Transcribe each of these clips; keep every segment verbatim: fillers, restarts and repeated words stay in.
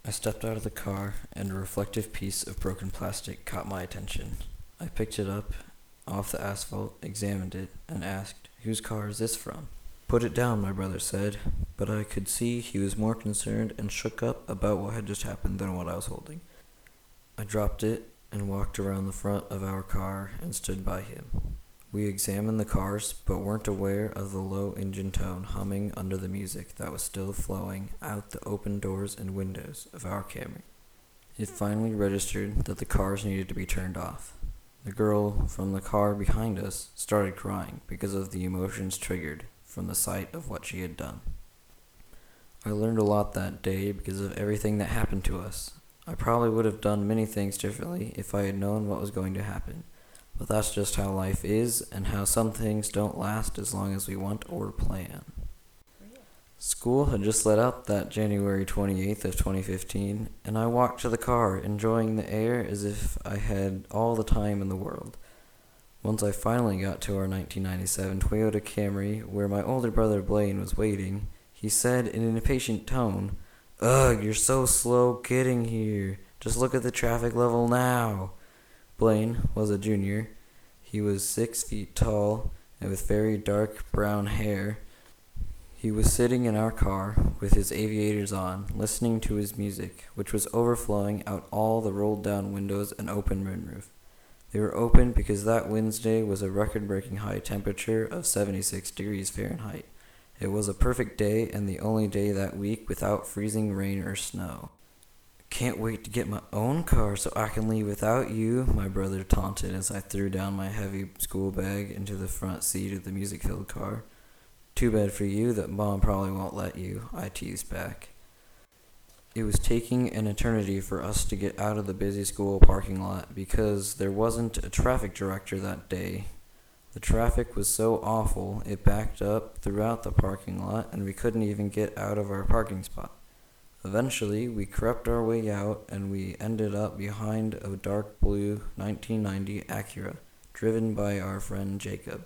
I stepped out of the car, and a reflective piece of broken plastic caught my attention. I picked it up off the asphalt, examined it, and asked, "Whose car is this from?" "Put it down," my brother said, but I could see he was more concerned and shook up about what had just happened than what I was holding. I dropped it and walked around the front of our car and stood by him. We examined the cars, but weren't aware of the low engine tone humming under the music that was still flowing out the open doors and windows of our Camry. It finally registered that the cars needed to be turned off. The girl from the car behind us started crying because of the emotions triggered from the sight of what she had done. I learned a lot that day because of everything that happened to us. I probably would have done many things differently if I had known what was going to happen. But that's just how life is, and how some things don't last as long as we want or plan. School had just let out that January twenty-eighth of twenty fifteen, and I walked to the car, enjoying the air as if I had all the time in the world. Once I finally got to our nineteen ninety-seven Toyota Camry, where my older brother Blaine was waiting, he said in an impatient tone, "Ugh, you're so slow getting here. Just look at the traffic level now." Blaine was a junior. He was six feet tall and with very dark brown hair. He was sitting in our car with his aviators on, listening to his music, which was overflowing out all the rolled down windows and open moonroof. They were open because that Wednesday was a record-breaking high temperature of seventy-six degrees Fahrenheit. It was a perfect day and the only day that week without freezing rain or snow. "Can't wait to get my own car so I can leave without you," my brother taunted as I threw down my heavy school bag into the front seat of the music-filled car. "Too bad for you that Mom probably won't let you," I teased back. It was taking an eternity for us to get out of the busy school parking lot because there wasn't a traffic director that day. The traffic was so awful it backed up throughout the parking lot and we couldn't even get out of our parking spot. Eventually, we crept our way out and we ended up behind a dark blue nineteen ninety Acura, driven by our friend Jacob.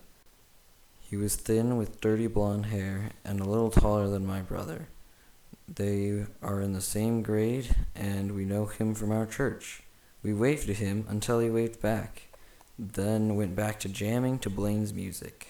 He was thin with dirty blonde hair and a little taller than my brother. They are in the same grade and we know him from our church. We waved to him until he waved back, then went back to jamming to Blaine's music.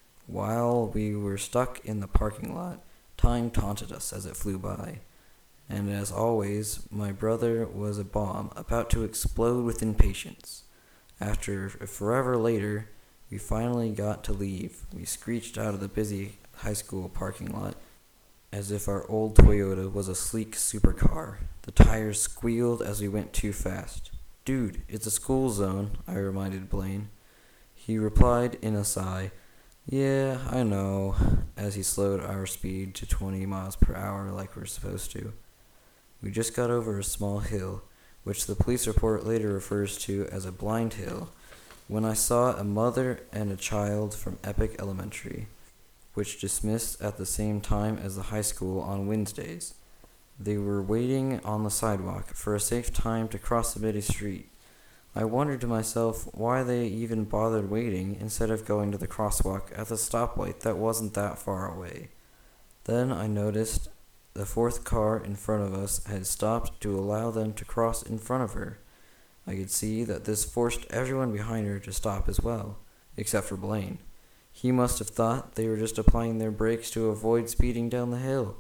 While we were stuck in the parking lot, time taunted us as it flew by. And as always, my brother was a bomb about to explode with impatience. After forever later, we finally got to leave. We screeched out of the busy high school parking lot as if our old Toyota was a sleek supercar. The tires squealed as we went too fast. "Dude, it's a school zone," I reminded Blaine. He replied in a sigh, "Yeah, I know," as he slowed our speed to twenty miles per hour like we're supposed to. We just got over a small hill, which the police report later refers to as a blind hill, when I saw a mother and a child from Epic Elementary, which dismissed at the same time as the high school on Wednesdays. They were waiting on the sidewalk for a safe time to cross the busy street. I wondered to myself why they even bothered waiting instead of going to the crosswalk at the stoplight that wasn't that far away. Then I noticed the fourth car in front of us had stopped to allow them to cross in front of her. I could see that this forced everyone behind her to stop as well, except for Blaine. He must have thought they were just applying their brakes to avoid speeding down the hill.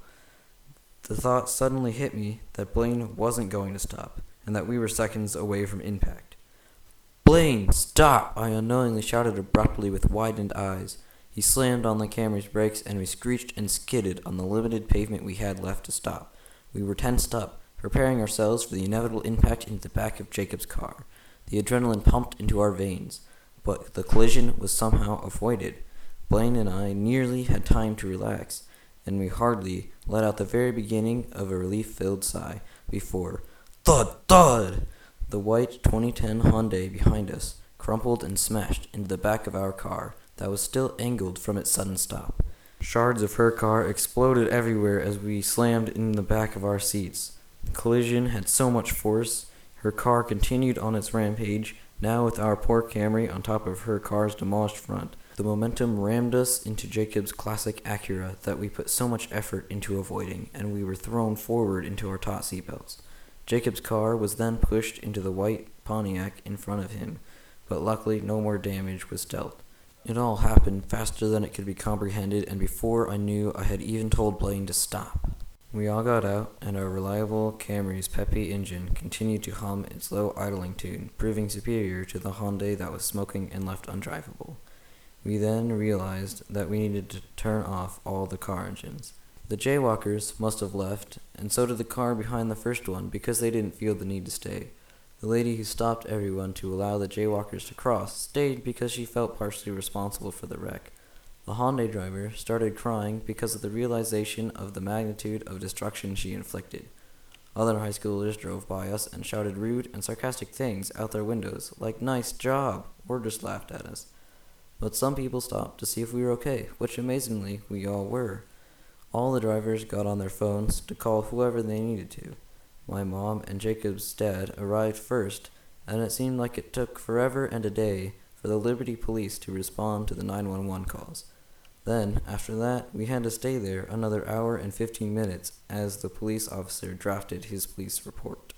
The thought suddenly hit me that Blaine wasn't going to stop, and that we were seconds away from impact. "Blaine, stop!" I unknowingly shouted abruptly with widened eyes. He slammed on the Camry's brakes, and we screeched and skidded on the limited pavement we had left to stop. We were tensed up, preparing ourselves for the inevitable impact into the back of Jacob's car. The adrenaline pumped into our veins, but the collision was somehow avoided. Blaine and I nearly had time to relax, and we hardly let out the very beginning of a relief-filled sigh before thud, thud! The white twenty ten Hyundai behind us crumpled and smashed into the back of our car that was still angled from its sudden stop. Shards of her car exploded everywhere as we slammed in the back of our seats. The collision had so much force, her car continued on its rampage, now with our poor Camry on top of her car's demolished front. The momentum rammed us into Jacob's classic Acura that we put so much effort into avoiding, and we were thrown forward into our taut seatbelts. Jacob's car was then pushed into the white Pontiac in front of him, but luckily no more damage was dealt. It all happened faster than it could be comprehended, and before I knew I had even told Blaine to stop. We all got out, and our reliable Camry's peppy engine continued to hum its low idling tune, proving superior to the Hyundai that was smoking and left undrivable. We then realized that we needed to turn off all the car engines. The jaywalkers must have left, and so did the car behind the first one, because they didn't feel the need to stay. The lady who stopped everyone to allow the jaywalkers to cross stayed because she felt partially responsible for the wreck. The Hyundai driver started crying because of the realization of the magnitude of destruction she inflicted. Other high schoolers drove by us and shouted rude and sarcastic things out their windows, like "nice job," or just laughed at us. But some people stopped to see if we were okay, which amazingly we all were. All the drivers got on their phones to call whoever they needed to. My mom and Jacob's dad arrived first, and it seemed like it took forever and a day for the Liberty Police to respond to the nine one one calls. Then, after that, we had to stay there another hour and fifteen minutes as the police officer drafted his police report.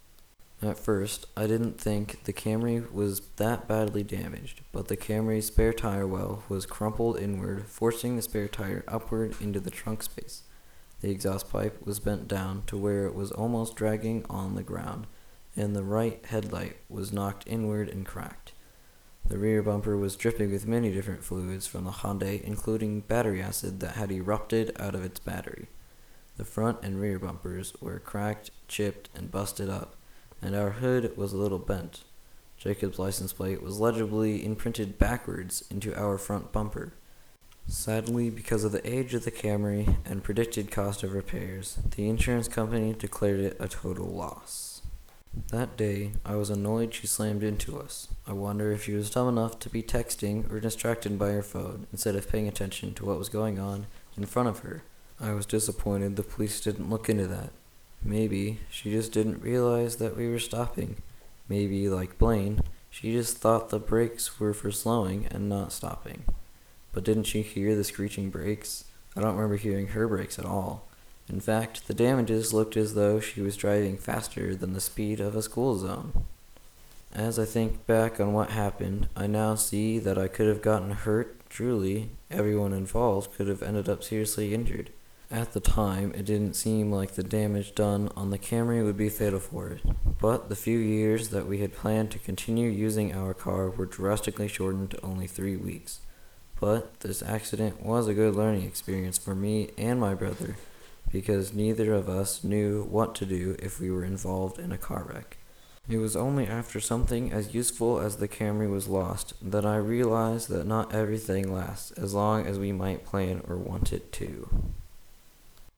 At first, I didn't think the Camry was that badly damaged, but the Camry's spare tire well was crumpled inward, forcing the spare tire upward into the trunk space. The exhaust pipe was bent down to where it was almost dragging on the ground, and the right headlight was knocked inward and cracked. The rear bumper was dripping with many different fluids from the Hyundai, including battery acid that had erupted out of its battery. The front and rear bumpers were cracked, chipped, and busted up, and our hood was a little bent. Jacob's license plate was legibly imprinted backwards into our front bumper. Sadly, because of the age of the Camry and predicted cost of repairs, the insurance company declared it a total loss. That day, I was annoyed she slammed into us. I wonder if she was dumb enough to be texting or distracted by her phone instead of paying attention to what was going on in front of her. I was disappointed the police didn't look into that. Maybe she just didn't realize that we were stopping. Maybe, like Blaine, she just thought the brakes were for slowing and not stopping. But didn't she hear the screeching brakes? I don't remember hearing her brakes at all. In fact, the damages looked as though she was driving faster than the speed of a school zone. As I think back on what happened, I now see that I could have gotten hurt. Truly, everyone involved could have ended up seriously injured. At the time, it didn't seem like the damage done on the Camry would be fatal for it, but the few years that we had planned to continue using our car were drastically shortened to only three weeks. But this accident was a good learning experience for me and my brother, because neither of us knew what to do if we were involved in a car wreck. It was only after something as useful as the Camry was lost that I realized that not everything lasts as long as we might plan or want it to.